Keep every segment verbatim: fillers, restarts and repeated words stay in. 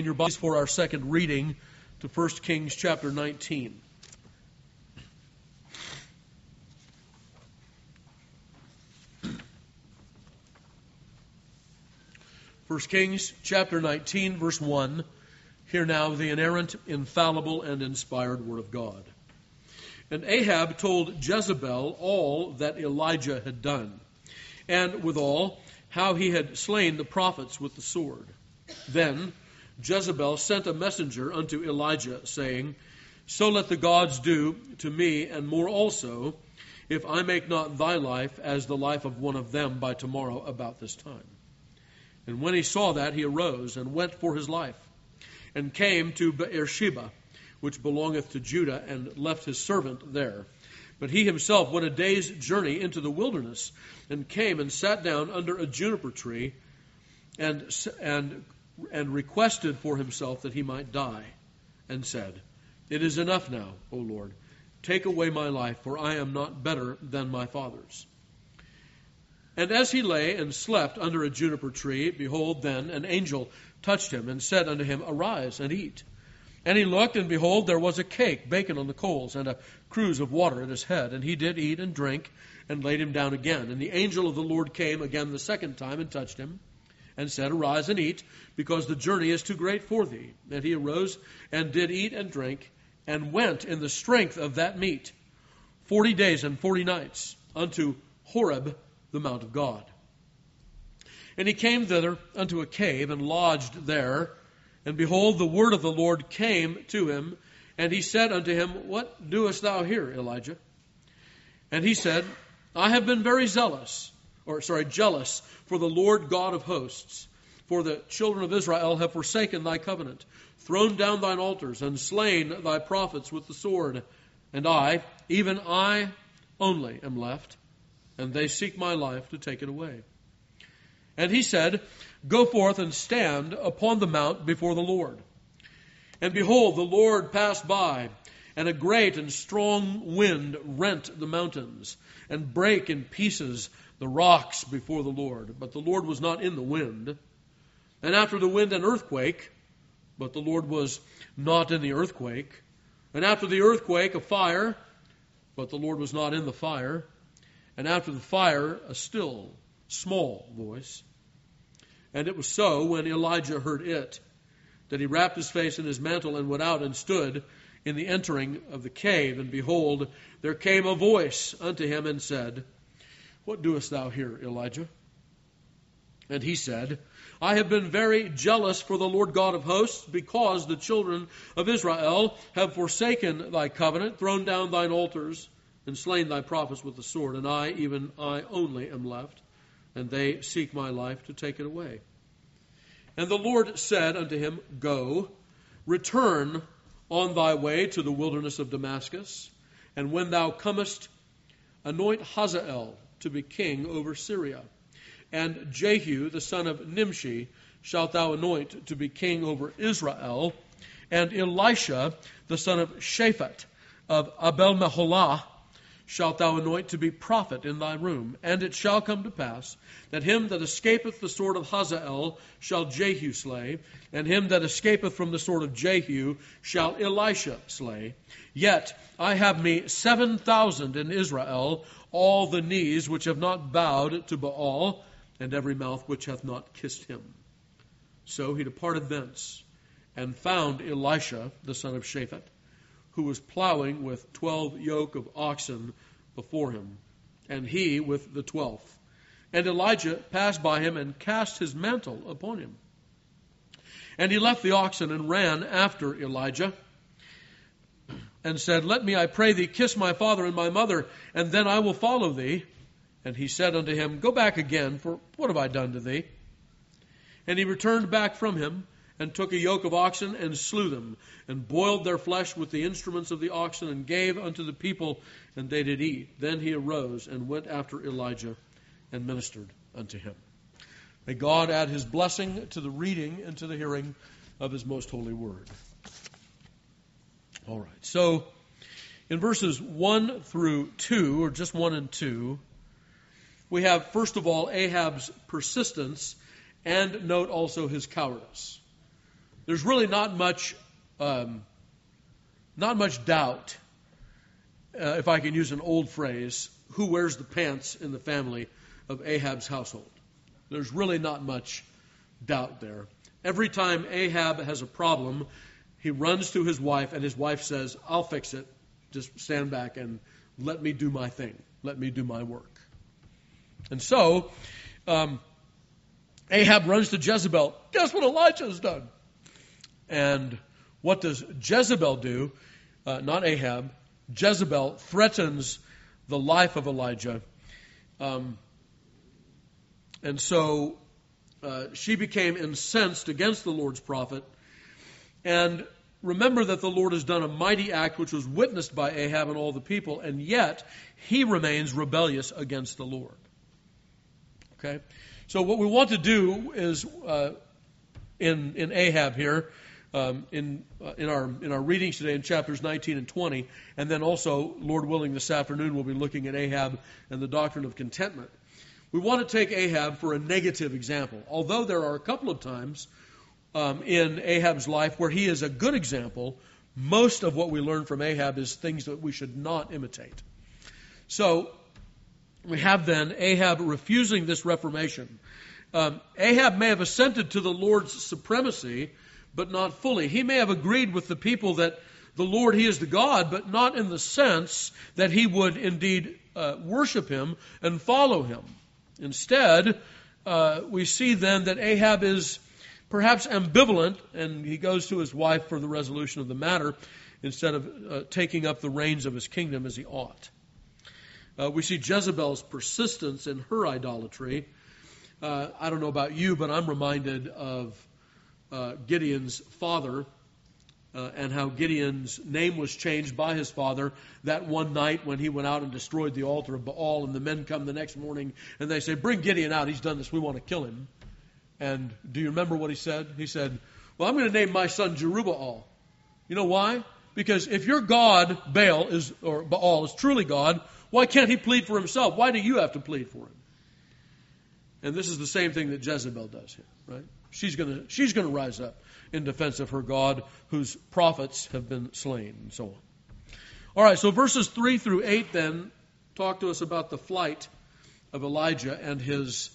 your Bibles for our second reading to First Kings chapter nineteen. First Kings chapter nineteen, verse one. Hear now the inerrant, infallible, and inspired word of God. And Ahab told Jezebel all that Elijah had done, and withal how he had slain the prophets with the sword. Then Jezebel sent a messenger unto Elijah, saying, So let the gods do to me, and more also, if I make not thy life as the life of one of them by tomorrow about this time. And when he saw that, he arose and went for his life, and came to Beersheba, which belongeth to Judah, and left his servant there. But he himself went a day's journey into the wilderness, and came and sat down under a juniper tree, and and and requested for himself that he might die, and said, It is enough now, O Lord, take away my life, for I am not better than my fathers. And as he lay and slept under a juniper tree, behold, then an angel touched him, and said unto him, Arise and eat. And he looked, and behold, there was a cake baken on the coals, and a cruse of water at his head. And he did eat and drink, and laid him down again. And the angel of the Lord came again the second time, and touched him, and said, Arise and eat, because the journey is too great for thee. And he arose, and did eat and drink, and went in the strength of that meat forty days and forty nights unto Horeb, the mount of God. And he came thither unto a cave, and lodged there. And behold, the word of the Lord came to him, and he said unto him, What doest thou here, Elijah? And he said, I have been very zealous, or sorry, jealous for the Lord God of hosts. For the children of Israel have forsaken thy covenant, thrown down thine altars, and slain thy prophets with the sword. And I, even I only, am left, and they seek my life to take it away. And he said, Go forth and stand upon the mount before the Lord. And behold, the Lord passed by, and a great and strong wind rent the mountains, and brake in pieces the rocks before the Lord. But the Lord was not in the wind. And after the wind an earthquake, but the Lord was not in the earthquake. And after the earthquake a fire, but the Lord was not in the fire. And after the fire a still, small voice. And it was so, when Elijah heard it, that he wrapped his face in his mantle and went out and stood in the entering of the cave. And behold, there came a voice unto him and said, What doest thou here, Elijah? And he said, I have been very jealous for the Lord God of hosts, because the children of Israel have forsaken thy covenant, thrown down thine altars, and slain thy prophets with the sword. And I, even I only, am left, and they seek my life to take it away. And the Lord said unto him, Go, return on thy way to the wilderness of Damascus, and when thou comest, anoint Hazael to be king over Syria. And Jehu, the son of Nimshi, shalt thou anoint to be king over Israel. And Elisha, the son of Shaphat, of Abel-Meholah, shalt thou anoint to be prophet in thy room. And it shall come to pass that him that escapeth the sword of Hazael shall Jehu slay, and him that escapeth from the sword of Jehu shall Elisha slay. Yet I have me seven thousand in Israel, all the knees which have not bowed to Baal, and every mouth which hath not kissed him. So he departed thence, and found Elisha, the son of Shaphat, who was plowing with twelve yoke of oxen before him, and he with the twelfth. And Elijah passed by him, and cast his mantle upon him. And he left the oxen, and ran after Elijah, and said, Let me, I pray thee, kiss my father and my mother, and then I will follow thee. And he said unto him, Go back again, for what have I done to thee? And he returned back from him, and took a yoke of oxen, and slew them, and boiled their flesh with the instruments of the oxen, and gave unto the people, and they did eat. Then he arose, and went after Elijah, and ministered unto him. May God add his blessing to the reading and to the hearing of his most holy word. All right, so in verses one through two, or just one and two, we have, first of all, Ahab's persistence, and note also his cowardice. there's really not much, um, not much doubt, uh, if I can use an old phrase, who wears the pants in the family of Ahab's household. There's really not much doubt there. Every time Ahab has a problem, he runs to his wife, and his wife says, I'll fix it. Just stand back and let me do my thing. Let me do my work. And so, um, Ahab runs to Jezebel. Guess what Elijah has done? And what does Jezebel do? Uh, not Ahab. Jezebel threatens the life of Elijah. Um, and so uh, she became incensed against the Lord's prophet. And remember that the Lord has done a mighty act which was witnessed by Ahab and all the people, and yet he remains rebellious against the Lord. Okay? So what we want to do is, uh, in in Ahab here, um, in uh, in our in our readings today in chapters nineteen and twenty, and then also, Lord willing, this afternoon we'll be looking at Ahab and the doctrine of contentment. We want to take Ahab for a negative example, although there are a couple of times Um, in Ahab's life where he is a good example. Most of what we learn from Ahab is things that we should not imitate. So we have then Ahab refusing this reformation. Um, Ahab may have assented to the Lord's supremacy, but not fully. He may have agreed with the people that the Lord, He is the God, but not in the sense that he would indeed uh, worship Him and follow Him. Instead, uh, we see then that Ahab is perhaps ambivalent, and he goes to his wife for the resolution of the matter instead of uh, taking up the reins of his kingdom as he ought. Uh, we see Jezebel's persistence in her idolatry. Uh, I don't know about you, but I'm reminded of uh, Gideon's father uh, and how Gideon's name was changed by his father that one night when he went out and destroyed the altar of Baal, and the men come the next morning and they say, bring Gideon out, he's done this, we want to kill him. And do you remember what he said? He said, well, I'm going to name my son Jerubbaal. You know why? Because if your God, Baal, is or Baal, is truly God, why can't he plead for himself? Why do you have to plead for him? And this is the same thing that Jezebel does here, right? She's going to she's going to rise up in defense of her God, whose prophets have been slain, and so on. All right, so verses three through eight then talk to us about the flight of Elijah and his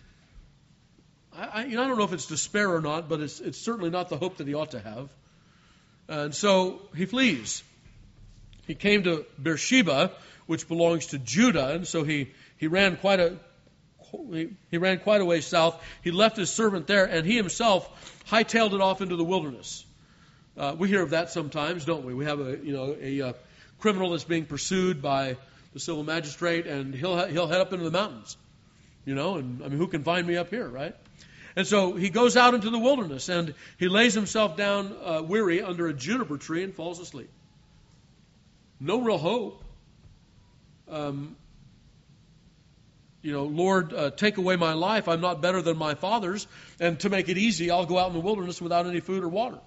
I, you know, I don't know if it's despair or not, but it's, it's certainly not the hope that he ought to have. And so he flees. He came to Beersheba, which belongs to Judah, and so he, he ran quite a he, he ran quite a way south. He left his servant there, and he himself hightailed it off into the wilderness. Uh, we hear of that sometimes, don't we? We have a you know a, a criminal that's being pursued by the civil magistrate, and he'll he'll head up into the mountains. You know, and I mean, who can find me up here, right? And so he goes out into the wilderness, and he lays himself down uh, weary under a juniper tree and falls asleep. No real hope. Um, you know, Lord, uh, take away my life. I'm not better than my fathers. And to make it easy, I'll go out in the wilderness without any food or water.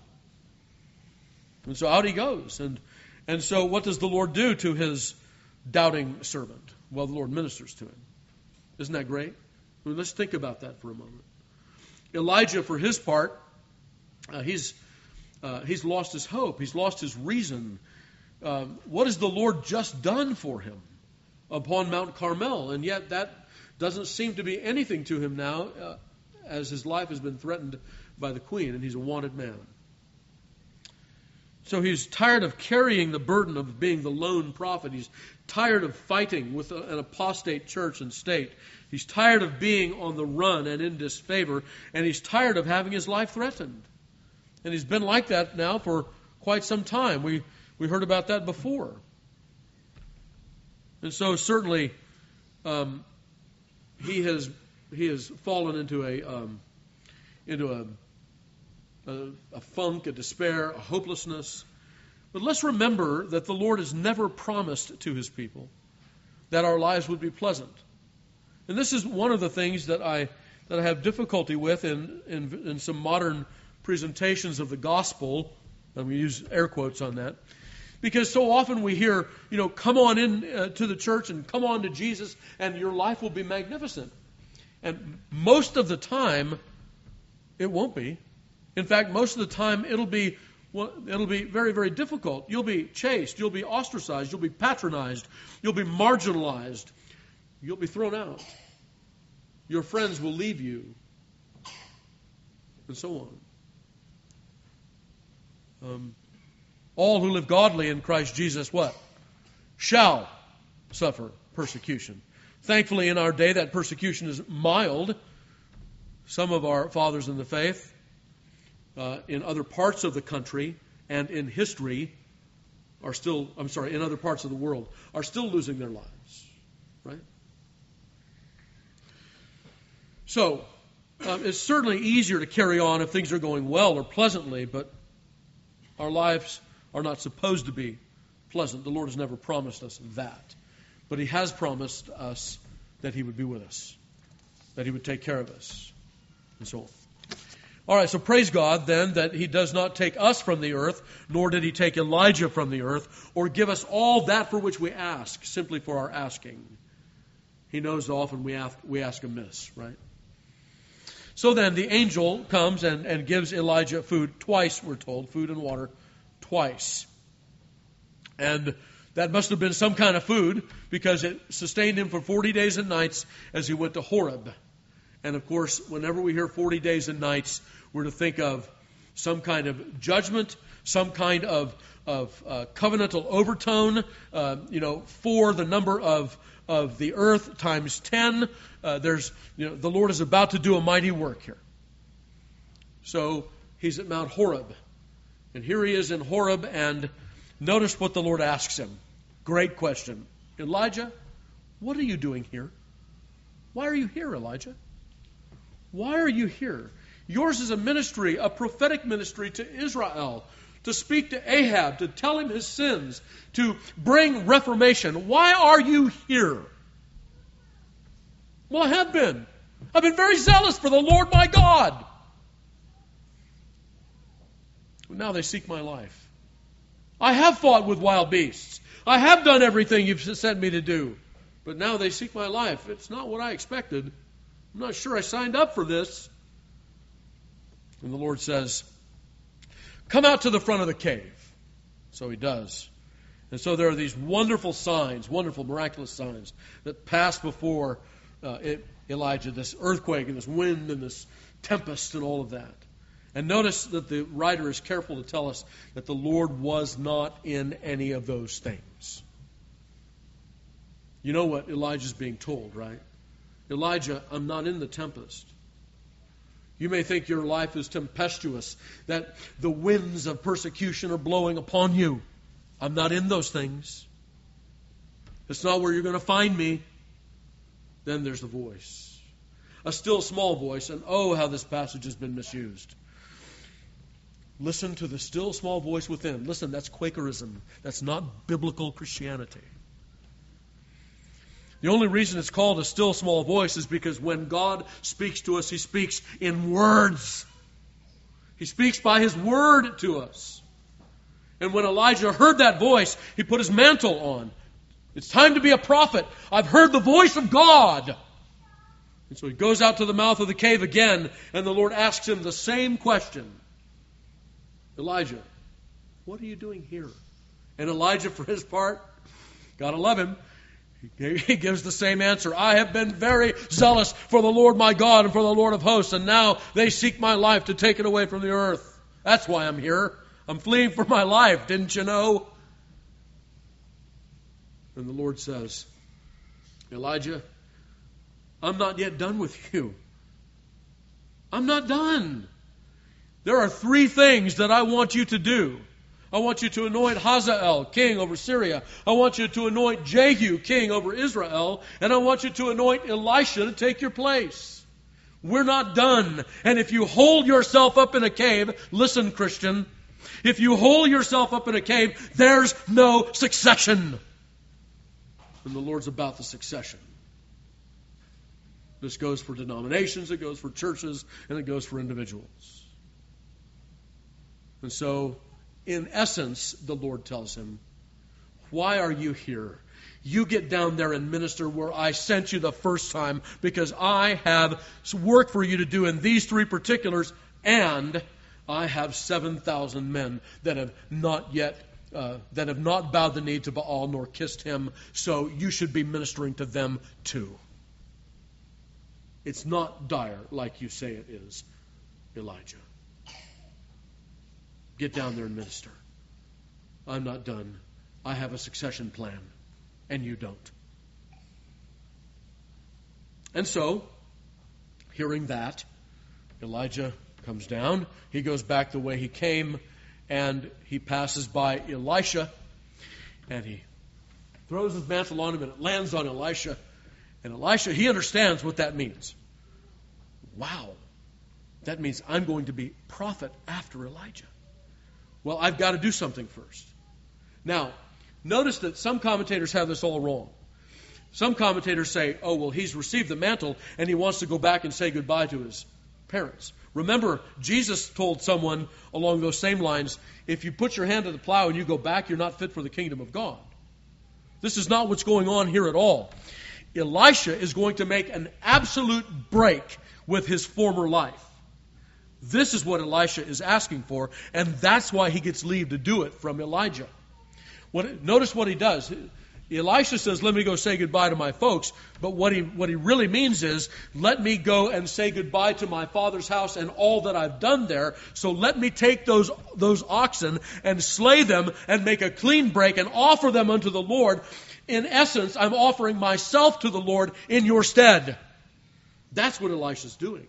And so out he goes. And, and so what does the Lord do to his doubting servant? Well, the Lord ministers to him. Isn't that great? I mean, let's think about that for a moment. Elijah, for his part, uh, he's uh, he's lost his hope. He's lost his reason. Um, what has the Lord just done for him upon Mount Carmel? And yet that doesn't seem to be anything to him now, uh, as his life has been threatened by the queen, and he's a wanted man. So he's tired of carrying the burden of being the lone prophet. He's tired of fighting with a, an apostate church and state. He's tired of being on the run and in disfavor, and he's tired of having his life threatened. And he's been like that now for quite some time. We we heard about that before. And so certainly um, he has he has fallen into a um, into a A, a funk, a despair, a hopelessness. But let's remember that the Lord has never promised to His people that our lives would be pleasant. And this is one of the things that I that I have difficulty with in, in, in some modern presentations of the gospel. And we use air quotes on that. Because so often we hear, you know, come on in uh, to the church and come on to Jesus and your life will be magnificent. And most of the time, it won't be. In fact, most of the time it'll be well, it'll be very, very difficult. You'll be chased. You'll be ostracized. You'll be patronized. You'll be marginalized. You'll be thrown out. Your friends will leave you. And so on. Um, all who live godly in Christ Jesus, what? Shall suffer persecution. Thankfully, in our day, that persecution is mild. Some of our fathers in the faith, uh, in other parts of the country and in history, are still, I'm sorry, in other parts of the world, are still losing their lives. Right? So, um, it's certainly easier to carry on if things are going well or pleasantly, but our lives are not supposed to be pleasant. The Lord has never promised us that. But He has promised us that He would be with us, that He would take care of us, and so on. All right, so praise God then that He does not take us from the earth, nor did He take Elijah from the earth, or give us all that for which we ask, simply for our asking. He knows often we ask, we ask amiss, right? So then the angel comes and, and gives Elijah food twice, we're told, food and water twice. And that must have been some kind of food because it sustained him for forty days and nights as he went to Horeb. And of course, whenever we hear forty days and nights, we're to think of some kind of judgment, some kind of, of uh, covenantal overtone, uh, you know, for the number of of the earth times ten. Uh, there's, you know, the Lord is about to do a mighty work here. So he's at Mount Horeb. And here he is in Horeb, and notice what the Lord asks him. Great question. Elijah, what are you doing here? Why are you here, Elijah? Why are you here? Yours is a ministry, a prophetic ministry to Israel, to speak to Ahab, to tell him his sins, to bring reformation. Why are you here? Well, I have been. I've been very zealous for the Lord my God. But now they seek my life. I have fought with wild beasts. I have done everything you've sent me to do. But now they seek my life. It's not what I expected. I'm not sure I signed up for this. And the Lord says, come out to the front of the cave. So he does. And so there are these wonderful signs, wonderful, miraculous signs that pass before uh, it, Elijah, this earthquake and this wind and this tempest and all of that. And notice that the writer is careful to tell us that the Lord was not in any of those things. You know what Elijah's being told, right? Elijah, I'm not in the tempest. You may think your life is tempestuous, that the winds of persecution are blowing upon you. I'm not in those things. It's not where you're going to find me. Then there's the voice. A still small voice, and oh, how this passage has been misused. Listen to the still small voice within. Listen, that's Quakerism. That's not biblical Christianity. The only reason it's called a still small voice is because when God speaks to us, He speaks in words. He speaks by His word to us. And when Elijah heard that voice, he put his mantle on. It's time to be a prophet. I've heard the voice of God. And so he goes out to the mouth of the cave again, and the Lord asks him the same question. Elijah, what are you doing here? And Elijah, for his part, gotta love him, he gives the same answer. I have been very zealous for the Lord my God and for the Lord of hosts, and now they seek my life to take it away from the earth. That's why I'm here. I'm fleeing for my life, didn't you know? And the Lord says, Elijah, I'm not yet done with you. I'm not done. There are three things that I want you to do. I want you to anoint Hazael, king over Syria. I want you to anoint Jehu, king over Israel. And I want you to anoint Elisha to take your place. We're not done. And if you hold yourself up in a cave, listen, Christian, if you hold yourself up in a cave, there's no succession. And the Lord's about the succession. This goes for denominations, it goes for churches, and it goes for individuals. And so, in essence, the Lord tells him, why are you here? You get down there and minister where I sent you the first time, because I have work for you to do in these three particulars, and I have seven thousand men that have not yet, uh, that have not bowed the knee to Baal nor kissed him, so you should be ministering to them too. It's not dire like you say it is, Elijah. Get down there and minister. I'm not done. I have a succession plan, and you don't. And so, hearing that, Elijah comes down. He goes back the way he came, and he passes by Elisha, and he throws his mantle on him, and it lands on Elisha. And Elisha, he understands what that means. Wow, that means I'm going to be prophet after Elijah. Well, I've got to do something first. Now, notice that some commentators have this all wrong. Some commentators say, oh, well, he's received the mantle, and he wants to go back and say goodbye to his parents. Remember, Jesus told someone along those same lines, if you put your hand to the plow and you go back, you're not fit for the kingdom of God. This is not what's going on here at all. Elisha is going to make an absolute break with his former life. This is what Elisha is asking for, and that's why he gets leave to do it from Elijah. What, notice what he does. Elisha says, let me go say goodbye to my folks. But what he what he really means is, let me go and say goodbye to my father's house and all that I've done there. So let me take those, those oxen and slay them and make a clean break and offer them unto the Lord. In essence, I'm offering myself to the Lord in your stead. That's what Elisha's doing.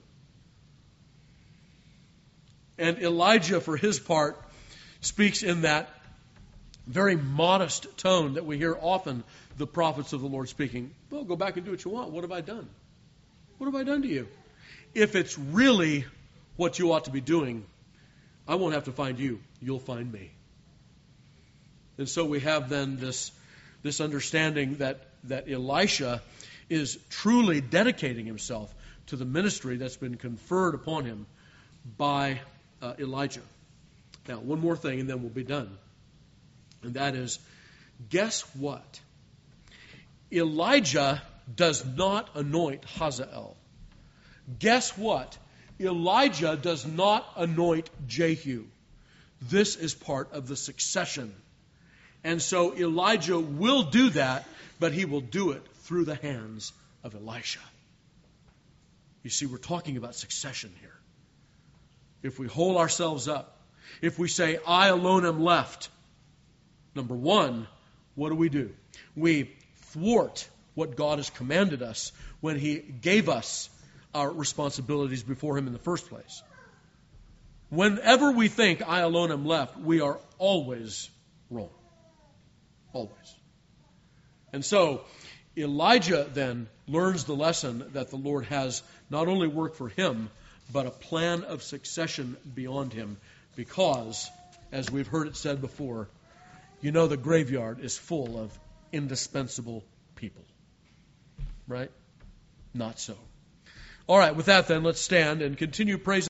And Elijah, for his part, speaks in that very modest tone that we hear often the prophets of the Lord speaking. Well, go back and do what you want. What have I done? What have I done to you? If it's really what you ought to be doing, I won't have to find you. You'll find me. And so we have then this, this understanding that, that Elisha is truly dedicating himself to the ministry that's been conferred upon him by uh, Elijah. Now, one more thing and then we'll be done. And that is, guess what? Elijah does not anoint Hazael. Guess what? Elijah does not anoint Jehu. This is part of the succession. And so Elijah will do that, but he will do it through the hands of Elisha. You see, we're talking about succession here. If we hold ourselves up, if we say, I alone am left, number one, what do we do? We thwart what God has commanded us when He gave us our responsibilities before Him in the first place. Whenever we think, I alone am left, we are always wrong. Always. And so, Elijah then learns the lesson that the Lord has not only worked for him, but a plan of succession beyond him. Because, as we've heard it said before, you know the graveyard is full of indispensable people. Right? Not so. All right, with that then, let's stand and continue praising